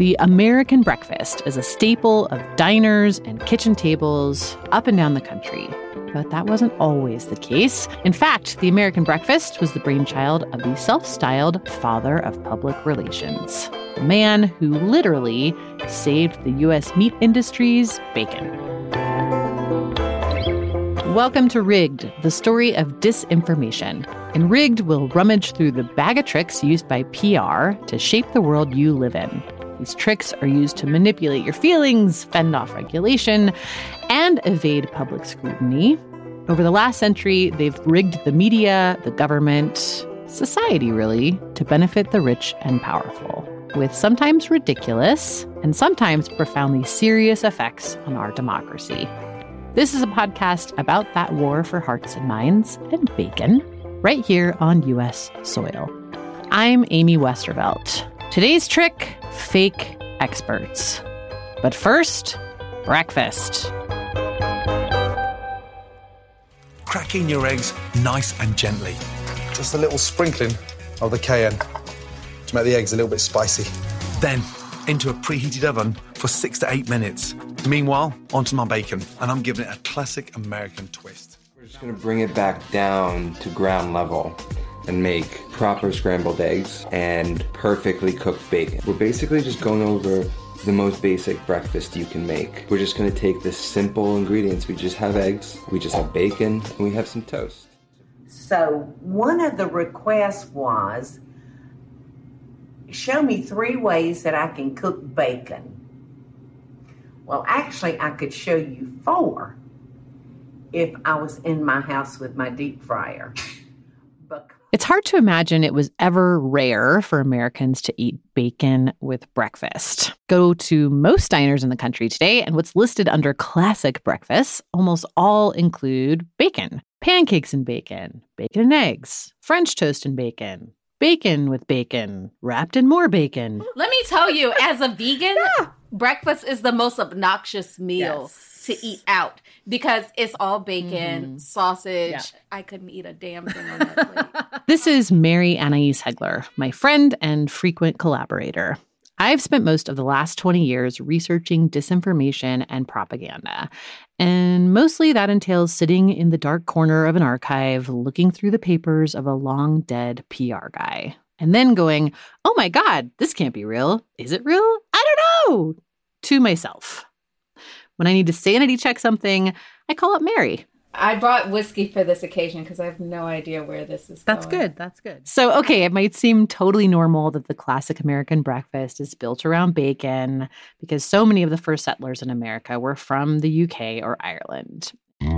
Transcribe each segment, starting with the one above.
The American breakfast is a staple of diners and kitchen tables up and down the country. But that wasn't always the case. In fact, the American breakfast was the brainchild of the self-styled father of public relations, the man who literally saved the U.S. meat industry's bacon. Welcome to Rigged, the story of disinformation. In Rigged, we'll rummage through the bag of tricks used by PR to shape the world you live in. These tricks are used to manipulate your feelings, fend off regulation, and evade public scrutiny. Over the last century, they've rigged the media, the government, society really, to benefit the rich and powerful, with sometimes ridiculous and sometimes profoundly serious effects on our democracy. This is a podcast about that war for hearts and minds and bacon, right here on U.S. soil. I'm Amy Westervelt. Today's trick, fake experts. But first, breakfast. Cracking your eggs nice and gently. Just a little sprinkling of the cayenne to make the eggs a little bit spicy. Then into a preheated oven for 6 to 8 minutes. Meanwhile, onto my bacon, and I'm giving it a classic American twist. We're just going to bring it back down to ground level and make proper scrambled eggs and perfectly cooked bacon. We're basically just going over the most basic breakfast you can make. We're just going to take the simple ingredients. We just have eggs, we just have bacon, and we have some toast. So one of the requests was, show me 3 ways that I can cook bacon. Well, actually, I could show you 4 if I was in my house with my deep fryer. It's hard to imagine it was ever rare for Americans to eat bacon with breakfast. Go to most diners in the country today, and what's listed under classic breakfasts almost all include bacon. Pancakes and bacon, bacon and eggs, French toast and bacon, bacon with bacon, wrapped in more bacon. Let me tell you, as a vegan, breakfast is the most obnoxious meal to eat out because it's all bacon, sausage. Yeah. I couldn't eat a damn thing on that plate. This is Mary Anais Heglar, my friend and frequent collaborator. I've spent most of the last 20 years researching disinformation and propaganda. And mostly that entails sitting in the dark corner of an archive, looking through the papers of a long dead PR guy, and then going, oh my God, this can't be real. Is it real? I don't know. To myself. When I need to sanity check something, I call up Mary. I brought whiskey for this occasion because I have no idea where this is going. That's good. So, okay, it might seem totally normal that the classic American breakfast is built around bacon because so many of the first settlers in America were from the UK or Ireland.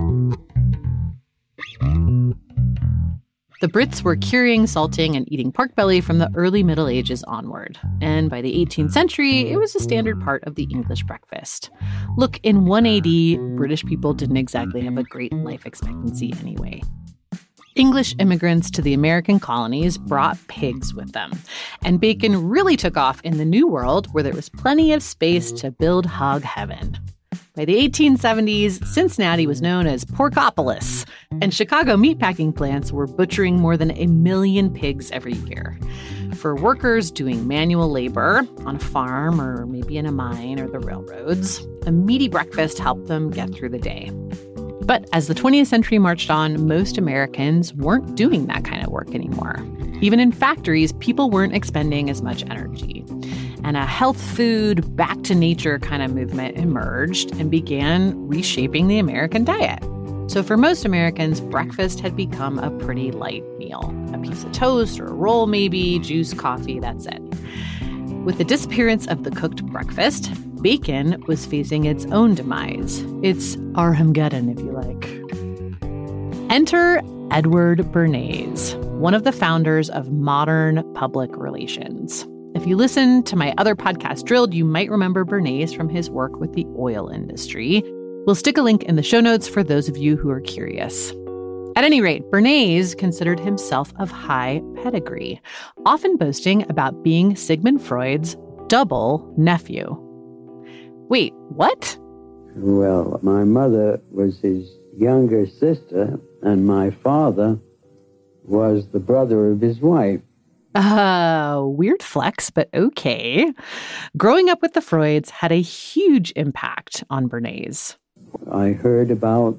The Brits were curing, salting, and eating pork belly from the early Middle Ages onward. And by the 18th century, it was a standard part of the English breakfast. Look, in 180, British people didn't exactly have a great life expectancy anyway. English immigrants to the American colonies brought pigs with them. And bacon really took off in the New World, where there was plenty of space to build hog heaven. By the 1870s, Cincinnati was known as Porkopolis, and Chicago meatpacking plants were butchering more than 1 million pigs every year. For workers doing manual labor on a farm or maybe in a mine or the railroads, a meaty breakfast helped them get through the day. But as the 20th century marched on, most Americans weren't doing that kind of work anymore. Even in factories, people weren't expending as much energy. And a health food, back to nature kind of movement emerged and began reshaping the American diet. So for most Americans, breakfast had become a pretty light meal. A piece of toast or a roll maybe, juice, coffee, that's it. With the disappearance of the cooked breakfast, bacon was facing its own demise. It's Armageddon, if you like. Enter Edward Bernays, one of the founders of modern public relations. If you listen to my other podcast, Drilled, you might remember Bernays from his work with the oil industry. We'll stick a link in the show notes for those of you who are curious. At any rate, Bernays considered himself of high pedigree, often boasting about being Sigmund Freud's double nephew. Wait, what? Well, my mother was his younger sister, and my father was the brother of his wife. Weird flex, but okay. Growing up with the Freuds had a huge impact on Bernays. I heard about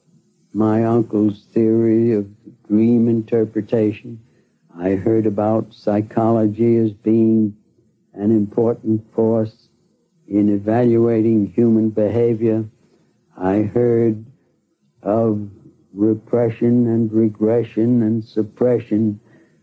my uncle's theory of dream interpretation. I heard about psychology as being an important force in evaluating human behavior. I heard of repression and regression and suppression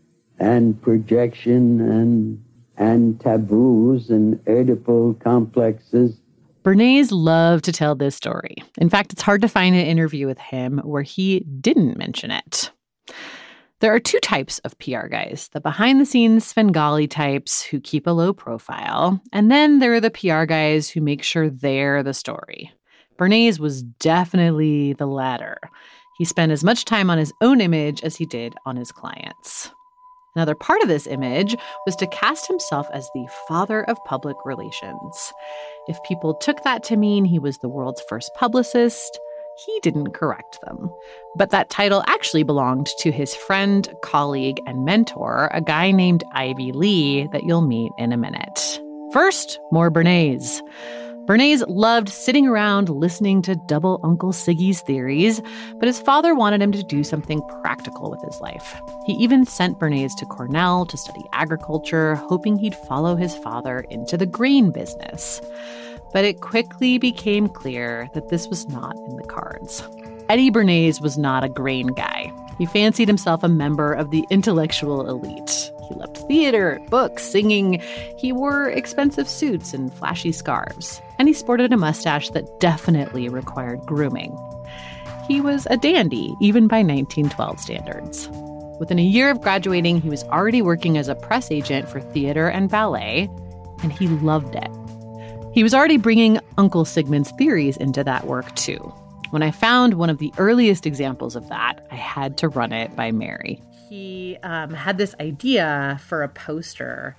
and projection and taboos and Oedipal complexes. Bernays loved to tell this story. In fact, it's hard to find an interview with him where he didn't mention it. There are two types of PR guys, the behind-the-scenes Svengali types who keep a low profile, and then there are the PR guys who make sure they're the story. Bernays was definitely the latter. He spent as much time on his own image as he did on his clients. Another part of this image was to cast himself as the father of public relations. If people took that to mean he was the world's first publicist, he didn't correct them. But that title actually belonged to his friend, colleague, and mentor, a guy named Ivy Lee that you'll meet in a minute. First, more Bernays. Bernays loved sitting around listening to double Uncle Siggy's theories, but his father wanted him to do something practical with his life. He even sent Bernays to Cornell to study agriculture, hoping he'd follow his father into the grain business. But it quickly became clear that this was not in the cards. Eddie Bernays was not a grain guy. He fancied himself a member of the intellectual elite. He loved theater, books, singing. He wore expensive suits and flashy scarves. And he sported a mustache that definitely required grooming. He was a dandy, even by 1912 standards. Within a year of graduating, he was already working as a press agent for theater and ballet, and he loved it. He was already bringing Uncle Sigmund's theories into that work, too. When I found one of the earliest examples of that, I had to run it by Mary. He had this idea for a poster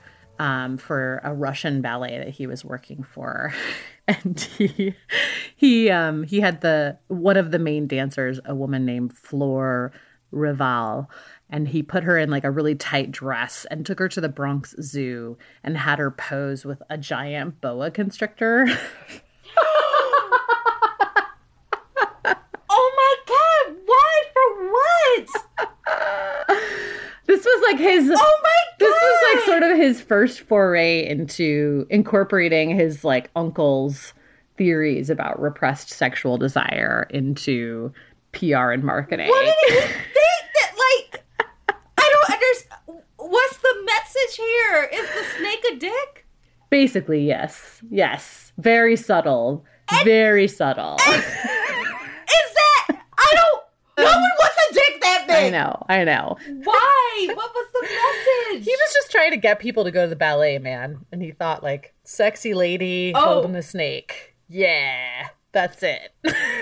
for a Russian ballet that he was working for. And he had one of the main dancers, a woman named Flore Rival, and he put her in like a really tight dress and took her to the Bronx Zoo and had her pose with a giant boa constrictor. Oh my God! Why? For what? This was like his. Oh my God! This was like sort of his first foray into incorporating his like uncle's theories about repressed sexual desire into PR and marketing. What did he think that? Like, I don't understand. What's the message here? Is the snake a dick? Basically, yes. Yes. Very subtle. Very subtle. Is that? I don't. No one wants a dick that big. I know. Why? What was the message? He was just trying to get people to go to the ballet, man. And he thought, like, sexy lady holding a snake. Yeah, that's it.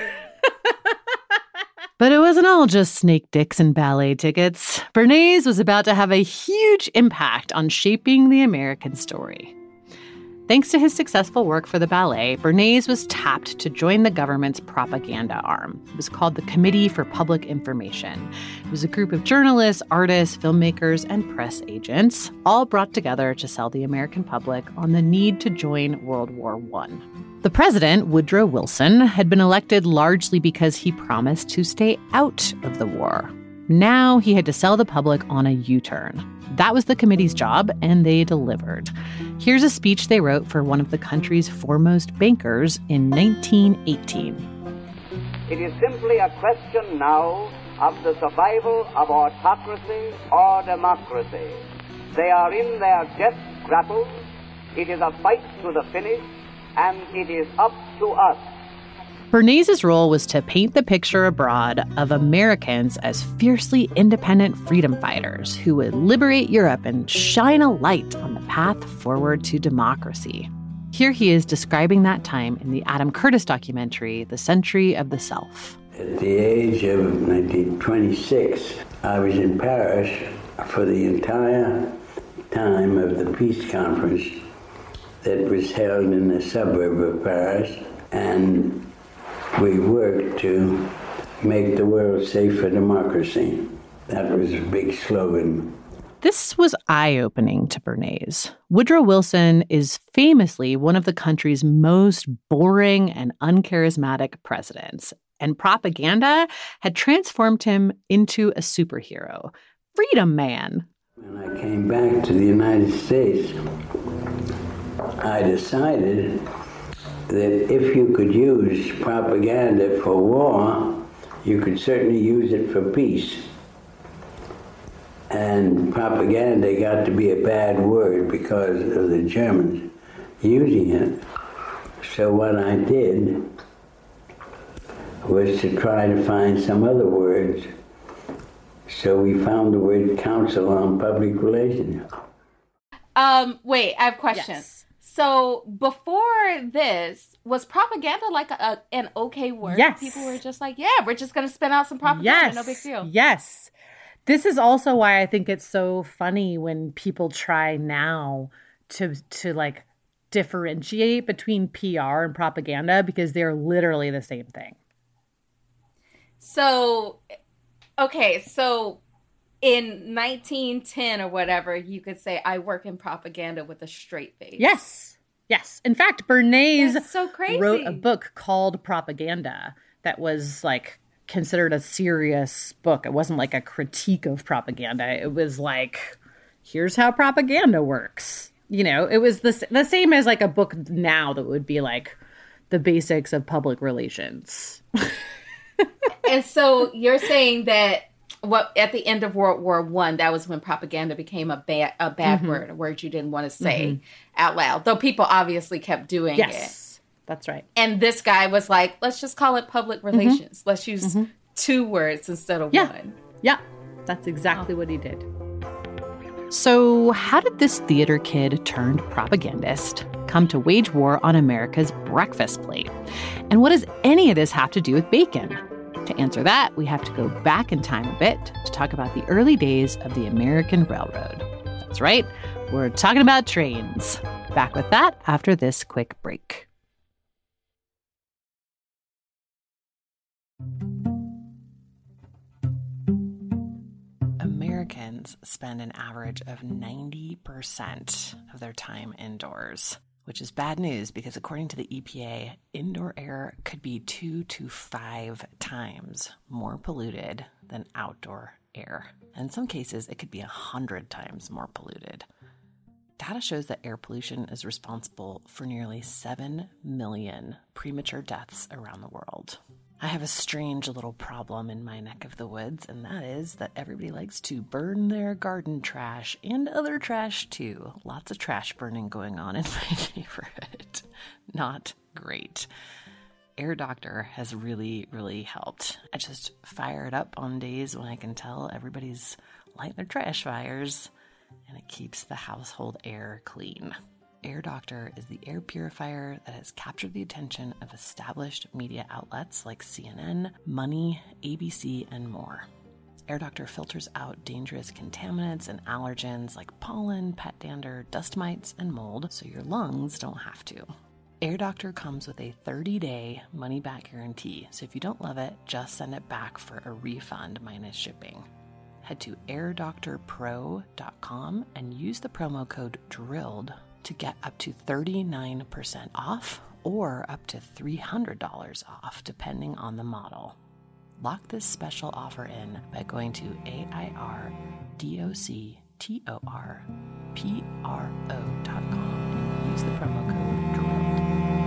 But it wasn't all just snake dicks and ballet tickets. Bernays was about to have a huge impact on shaping the American story. Thanks to his successful work for the ballet, Bernays was tapped to join the government's propaganda arm. It was called the Committee for Public Information. It was a group of journalists, artists, filmmakers, and press agents, all brought together to sell the American public on the need to join World War I. The president, Woodrow Wilson, had been elected largely because he promised to stay out of the war. Now he had to sell the public on a U-turn. That was the committee's job, and they delivered. Here's a speech they wrote for one of the country's foremost bankers in 1918. It is simply a question now of the survival of autocracy or democracy. They are in their death grapple. It is a fight to the finish, and it is up to us. Bernays' role was to paint the picture abroad of Americans as fiercely independent freedom fighters who would liberate Europe and shine a light on the path forward to democracy. Here he is describing that time in the Adam Curtis documentary, The Century of the Self. At the age of 26, I was in Paris for the entire time of the peace conference that was held in the suburb of Paris, and we worked to make the world safe for democracy. That was a big slogan. This was eye-opening to Bernays. Woodrow Wilson is famously one of the country's most boring and uncharismatic presidents, and propaganda had transformed him into a superhero. Freedom man. When I came back to the United States, I decided that if you could use propaganda for war, you could certainly use it for peace. And propaganda got to be a bad word because of the Germans using it. So what I did was to try to find some other words. So we found the word Council on Public Relations. Wait, I have questions. Yes. So before this, was propaganda like an okay word? Yes. People were just like, yeah, we're just going to spin out some propaganda. No big deal. Yes. This is also why I think it's so funny when people try now to like differentiate between PR and propaganda, because they're literally the same thing. So, okay, so in 1910 or whatever, you could say, I work in propaganda with a straight face. Yes. Yes. In fact, Bernays so crazy. Wrote a book called Propaganda that was like considered a serious book. It wasn't like a critique of propaganda. It was like, here's how propaganda works. You know, it was the same as like a book now that would be like the basics of public relations. And so you're saying that at the end of World War I, that was when propaganda became a bad word, a word you didn't want to say out loud, though people obviously kept doing it. That's right. And this guy was like, let's just call it public relations. Let's use 2 words instead of 1. Yeah, that's exactly what he did. So how did this theater kid turned propagandist come to wage war on America's breakfast plate? And what does any of this have to do with bacon? To answer that, we have to go back in time a bit to talk about the early days of the American Railroad. That's right, we're talking about trains. Back with that after this quick break. Americans spend an average of 90% of their time indoors, which is bad news because according to the EPA, indoor air could be 2 to 5 times more polluted than outdoor air. And in some cases, it could be 100 times more polluted. Data shows that air pollution is responsible for nearly 7 million premature deaths around the world. I have a strange little problem in my neck of the woods, and that is that everybody likes to burn their garden trash and other trash too. Lots of trash burning going on in my neighborhood. Not great. Air Doctor has really, really helped. I just fire it up on days when I can tell everybody's lighting their trash fires, and it keeps the household air clean. Air Doctor is the air purifier that has captured the attention of established media outlets like CNN, Money, ABC, and more. Air Doctor filters out dangerous contaminants and allergens like pollen, pet dander, dust mites, and mold, so your lungs don't have to. Air Doctor comes with a 30-day money-back guarantee, so if you don't love it, just send it back for a refund minus shipping. Head to airdoctorpro.com and use the promo code DRILLED to get up to 39% off or up to $300 off, depending on the model. Lock this special offer in by going to airdoctorpro.com and use the promo code DRILLED.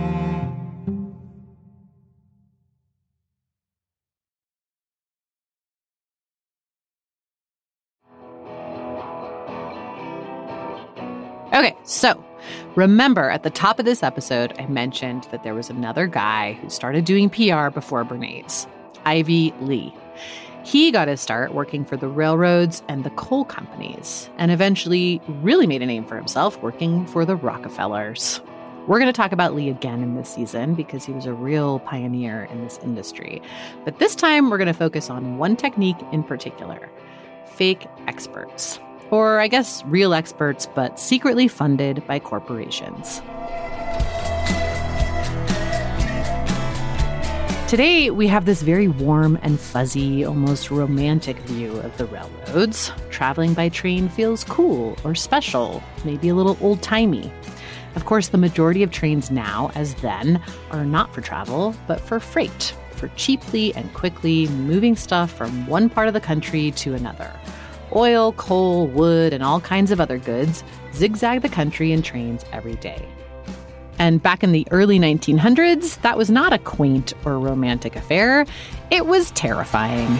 Okay, so remember at the top of this episode, I mentioned that there was another guy who started doing PR before Bernays, Ivy Lee. He got his start working for the railroads and the coal companies, and eventually really made a name for himself working for the Rockefellers. We're going to talk about Lee again in this season because he was a real pioneer in this industry. But this time, we're going to focus on one technique in particular, fake experts. Or I guess real experts, but secretly funded by corporations. Today, we have this very warm and fuzzy, almost romantic view of the railroads. Traveling by train feels cool or special, maybe a little old-timey. Of course, the majority of trains now, as then, are not for travel, but for freight, for cheaply and quickly moving stuff from one part of the country to another. Oil, coal, wood, and all kinds of other goods zigzag the country in trains every day. And back in the early 1900s, that was not a quaint or romantic affair. It was terrifying.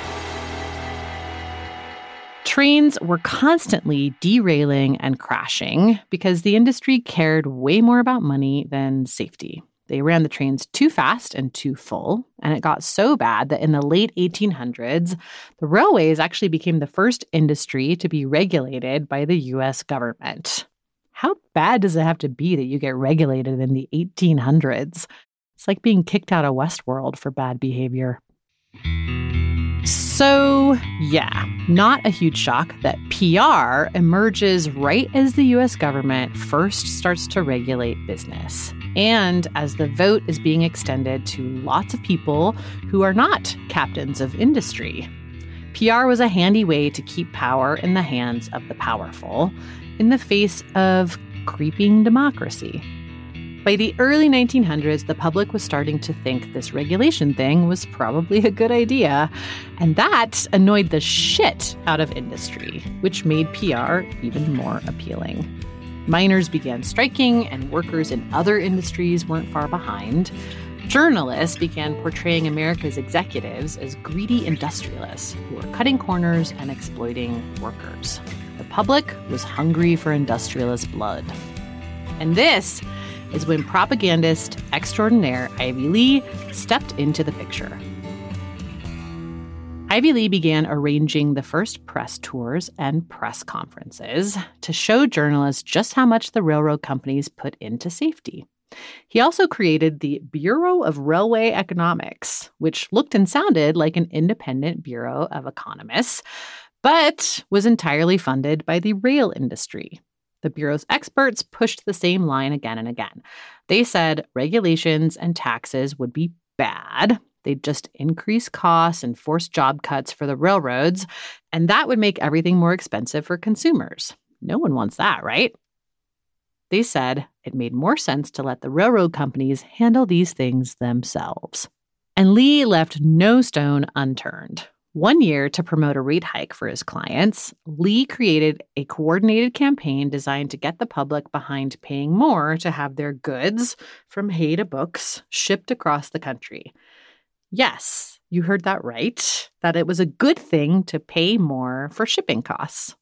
Trains were constantly derailing and crashing because the industry cared way more about money than safety. They ran the trains too fast and too full, and it got so bad that in the late 1800s, the railways actually became the first industry to be regulated by the U.S. government. How bad does it have to be that you get regulated in the 1800s? It's like being kicked out of Westworld for bad behavior. So, yeah, not a huge shock that PR emerges right as the U.S. government first starts to regulate business, and as the vote is being extended to lots of people who are not captains of industry. PR was a handy way to keep power in the hands of the powerful in the face of creeping democracy. By the early 1900s, the public was starting to think this regulation thing was probably a good idea, and that annoyed the shit out of industry, which made PR even more appealing. Miners began striking, and workers in other industries weren't far behind. Journalists began portraying America's executives as greedy industrialists who were cutting corners and exploiting workers. The public was hungry for industrialist blood. And this is when propagandist extraordinaire Ivy Lee stepped into the picture. Ivy Lee began arranging the first press tours and press conferences to show journalists just how much the railroad companies put into safety. He also created the Bureau of Railway Economics, which looked and sounded like an independent bureau of economists, but was entirely funded by the rail industry. The Bureau's experts pushed the same line again and again. They said regulations and taxes would be bad. They'd just increase costs and force job cuts for the railroads, and that would make everything more expensive for consumers. No one wants that, right? They said it made more sense to let the railroad companies handle these things themselves. And Lee left no stone unturned. One year, to promote a rate hike for his clients, Lee created a coordinated campaign designed to get the public behind paying more to have their goods, from hay to books, shipped across the country. Yes, you heard that right, that it was a good thing to pay more for shipping costs.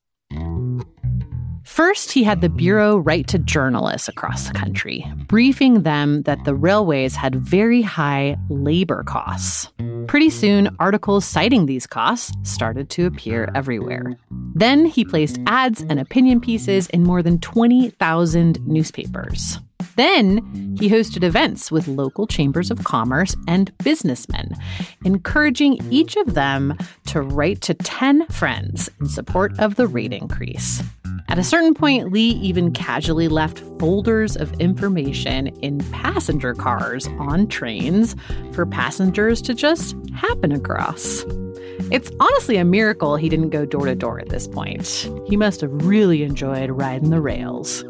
First, he had the Bureau write to journalists across the country, briefing them that the railways had very high labor costs. Pretty soon, articles citing these costs started to appear everywhere. Then he placed ads and opinion pieces in more than 20,000 newspapers. Then he hosted events with local chambers of commerce and businessmen, encouraging each of them to write to 10 friends in support of the rate increase. At a certain point, Lee even casually left folders of information in passenger cars on trains for passengers to just happen across. It's honestly a miracle he didn't go door to door at this point. He must have really enjoyed riding the rails.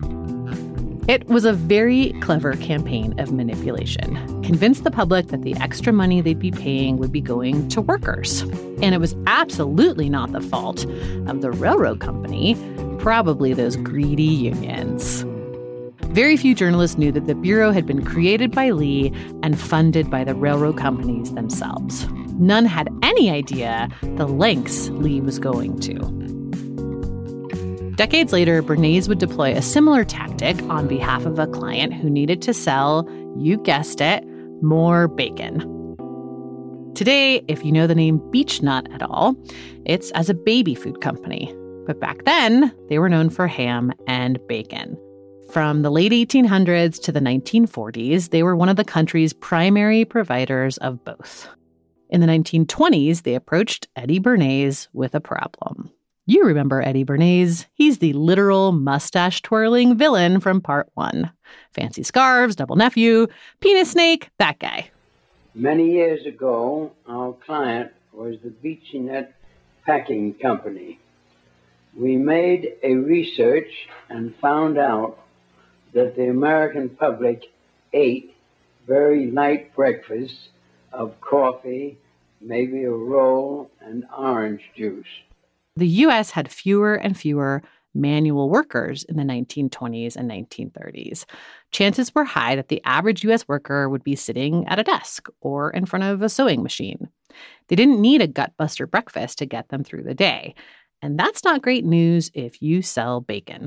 It was a very clever campaign of manipulation. Convince the public that the extra money they'd be paying would be going to workers. And it was absolutely not the fault of the railroad company, probably those greedy unions. Very few journalists knew that the Bureau had been created by Lee and funded by the railroad companies themselves. None had any idea the lengths Lee was going to. Decades later, Bernays would deploy a similar tactic on behalf of a client who needed to sell, you guessed it, more bacon. Today, if you know the name Beech-Nut at all, it's as a baby food company. But back then, they were known for ham and bacon. From the late 1800s to the 1940s, they were one of the country's primary providers of both. In the 1920s, they approached Eddie Bernays with a problem. You remember Eddie Bernays. He's the literal mustache-twirling villain from Part 1. Fancy scarves, double nephew, penis snake, that guy. Many years ago, our client was the Beechnut Packing Company. We made a research and found out that the American public ate very light breakfasts of coffee, maybe a roll, and orange juice. The U.S. had fewer and fewer manual workers in the 1920s and 1930s. Chances were high that the average U.S. worker would be sitting at a desk or in front of a sewing machine. They didn't need a gut-buster breakfast to get them through the day. And that's not great news if you sell bacon.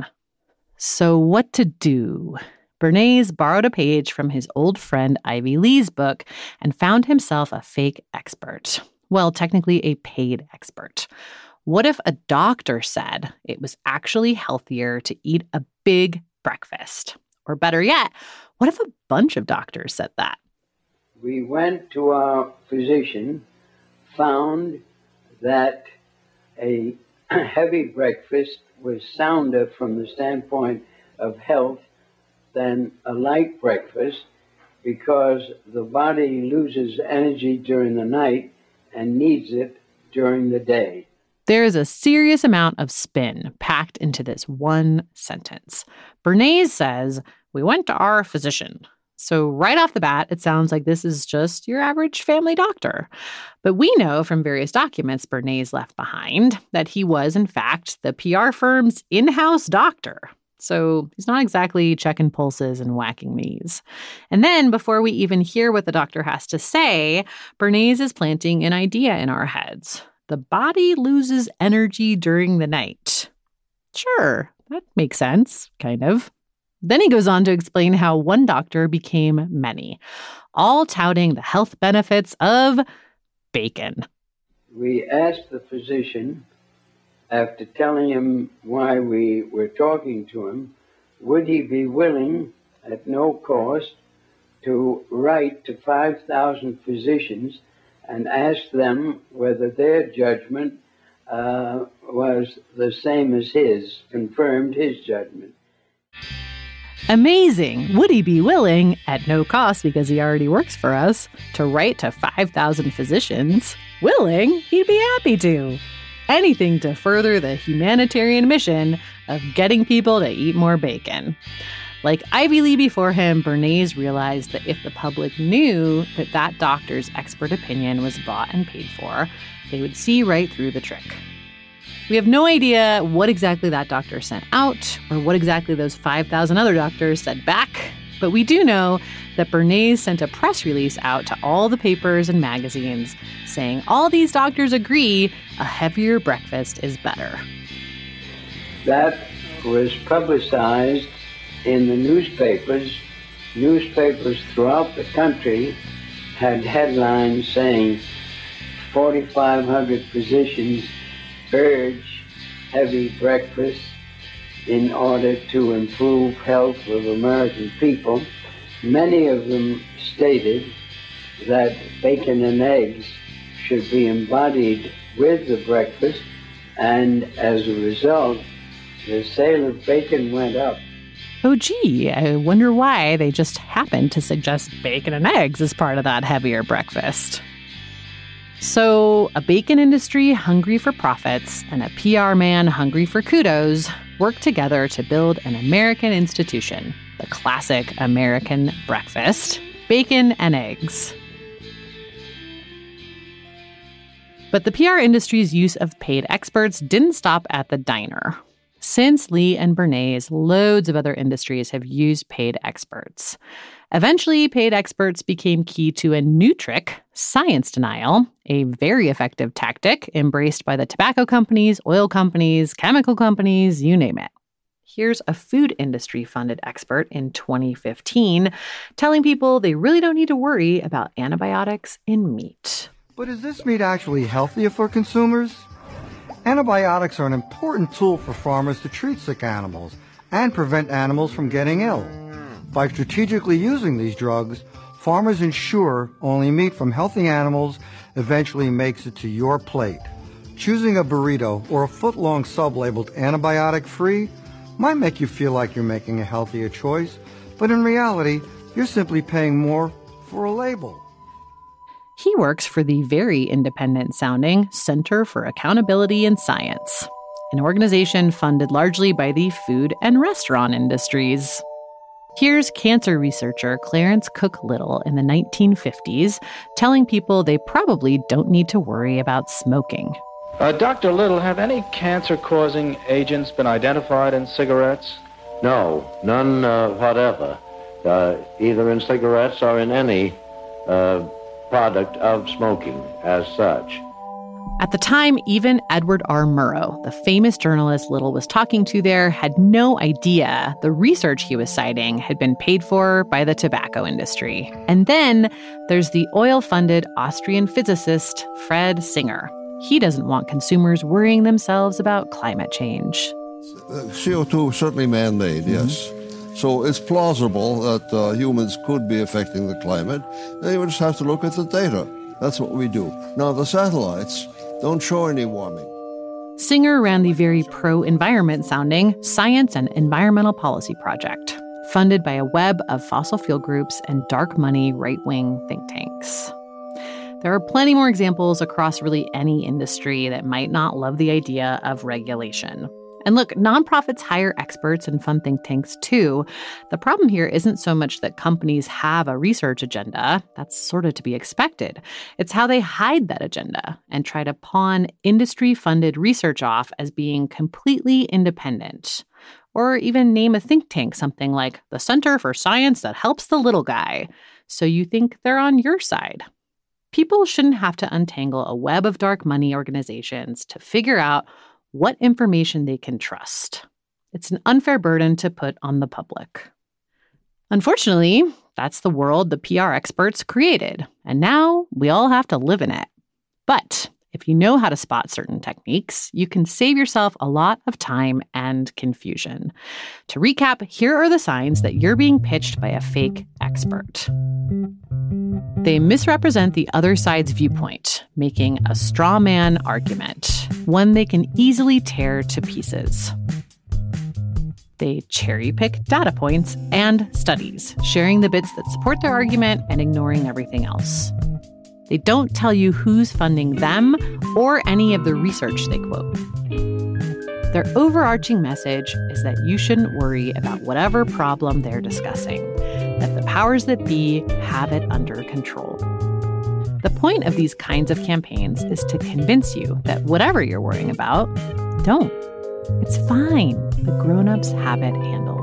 So what to do? Bernays borrowed a page from his old friend Ivy Lee's book and found himself a fake expert. Well, technically a paid expert. What if a doctor said it was actually healthier to eat a big breakfast? Or better yet, what if a bunch of doctors said that? We went to our physician, found that a heavy breakfast was sounder from the standpoint of health than a light breakfast because the body loses energy during the night and needs it during the day. There is a serious amount of spin packed into this one sentence. Bernays says, "We went to our physician." So right off the bat, it sounds like this is just your average family doctor. But we know from various documents Bernays left behind that he was, in fact, the PR firm's in-house doctor. So he's not exactly checking pulses and whacking knees. And then, before we even hear what the doctor has to say, Bernays is planting an idea in our heads. The body loses energy during the night. Sure, that makes sense, kind of. Then he goes on to explain how one doctor became many, all touting the health benefits of bacon. We asked the physician, after telling him why we were talking to him, would he be willing, at no cost, to write to 5,000 physicians and ask them whether their judgment was the same as his, confirmed his judgment. Amazing. Would he be willing, at no cost because he already works for us, to write to 5,000 physicians? Willing? He'd be happy to. Anything to further the humanitarian mission of getting people to eat more bacon. Like Ivy Lee before him, Bernays realized that if the public knew that that doctor's expert opinion was bought and paid for, they would see right through the trick. We have no idea what exactly that doctor sent out or what exactly those 5,000 other doctors said back, but we do know that Bernays sent a press release out to all the papers and magazines saying all these doctors agree a heavier breakfast is better. That was publicized in the newspapers. Newspapers throughout the country had headlines saying 4,500 physicians urge heavy breakfast in order to improve health of American people. Many of them stated that bacon and eggs should be embodied with the breakfast, and as a result, the sale of bacon went up. Oh, gee, I wonder why they just happened to suggest bacon and eggs as part of that heavier breakfast. So, a bacon industry hungry for profits and a PR man hungry for kudos worked together to build an American institution, the classic American breakfast, bacon and eggs. But the PR industry's use of paid experts didn't stop at the diner. Since Lee and Bernays, loads of other industries have used paid experts. Eventually, paid experts became key to a new trick, science denial, a very effective tactic embraced by the tobacco companies, oil companies, chemical companies, you name it. Here's a food industry-funded expert in 2015 telling people they really don't need to worry about antibiotics in meat. But is this meat actually healthier for consumers? Antibiotics are an important tool for farmers to treat sick animals and prevent animals from getting ill. By strategically using these drugs, farmers ensure only meat from healthy animals eventually makes it to your plate. Choosing a burrito or a foot-long sub labeled antibiotic-free might make you feel like you're making a healthier choice, but in reality, you're simply paying more for a label. He works for the very independent-sounding Center for Accountability in Science, an organization funded largely by the food and restaurant industries. Here's cancer researcher Clarence Cook Little in the 1950s telling people they probably don't need to worry about smoking. Dr. Little, have any cancer-causing agents been identified in cigarettes? No, none whatever, either in cigarettes or in any product of smoking as such. At the time, even Edward R. Murrow, the famous journalist Little was talking to there, had no idea the research he was citing had been paid for by the tobacco industry. And then there's the oil-funded Austrian physicist Fred Singer. He doesn't want consumers worrying themselves about climate change. CO2 certainly man-made, yes. So it's plausible that humans could be affecting the climate. They would just have to look at the data. That's what we do. Now, the satellites don't show any warming. Singer ran the very pro-environment sounding Science and Environmental Policy Project, funded by a web of fossil fuel groups and dark money right-wing think tanks. There are plenty more examples across really any industry that might not love the idea of regulation. And look, nonprofits hire experts and fund think tanks too. The problem here isn't so much that companies have a research agenda. That's sort of to be expected. It's how they hide that agenda and try to pawn industry-funded research off as being completely independent. Or even name a think tank something like the Center for Science That Helps the Little Guy, so you think they're on your side. People shouldn't have to untangle a web of dark money organizations to figure out what information they can trust. It's an unfair burden to put on the public. Unfortunately, that's the world the PR experts created, and now we all have to live in it. But if you know how to spot certain techniques, you can save yourself a lot of time and confusion. To recap, here are the signs that you're being pitched by a fake expert. They misrepresent the other side's viewpoint, making a straw man argument, one they can easily tear to pieces. They cherry-pick data points and studies, sharing the bits that support their argument and ignoring everything else. They don't tell you who's funding them or any of the research they quote. Their overarching message is that you shouldn't worry about whatever problem they're discussing, that the powers that be have it under control. The point of these kinds of campaigns is to convince you that whatever you're worrying about, don't. It's fine. The grown-ups have it handled.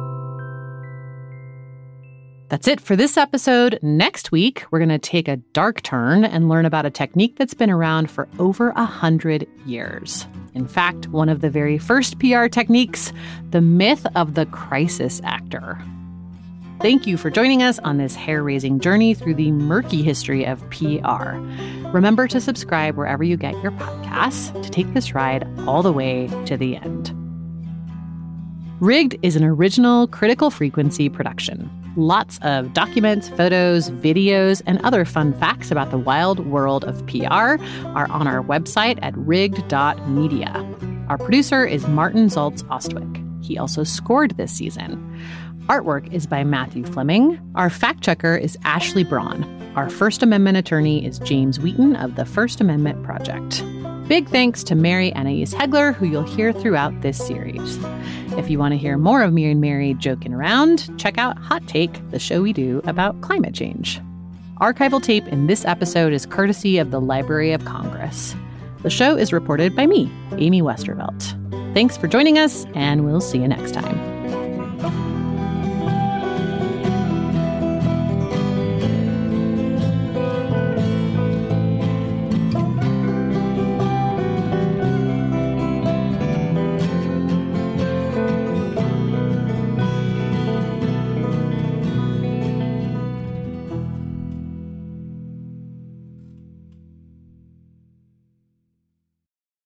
That's it for this episode. Next week, we're going to take a dark turn and learn about a technique that's been around for over 100 years. In fact, one of the very first PR techniques, the myth of the crisis actor. Thank you for joining us on this hair-raising journey through the murky history of PR. Remember to subscribe wherever you get your podcasts to take this ride all the way to the end. Rigged is an original Critical Frequency production. Lots of documents, photos, videos, and other fun facts about the wild world of PR are on our website at rigged.media. Our producer is Martin Zaltz Ostwick. He also scored this season. Artwork is by Matthew Fleming. Our fact-checker is Ashley Braun. Our First Amendment attorney is James Wheaton of the First Amendment Project. Big thanks to Mary Anais Hegler, who you'll hear throughout this series. If you want to hear more of me and Mary joking around, check out Hot Take, the show we do about climate change. Archival tape in this episode is courtesy of the Library of Congress. The show is reported by me, Amy Westervelt. Thanks for joining us, and we'll see you next time.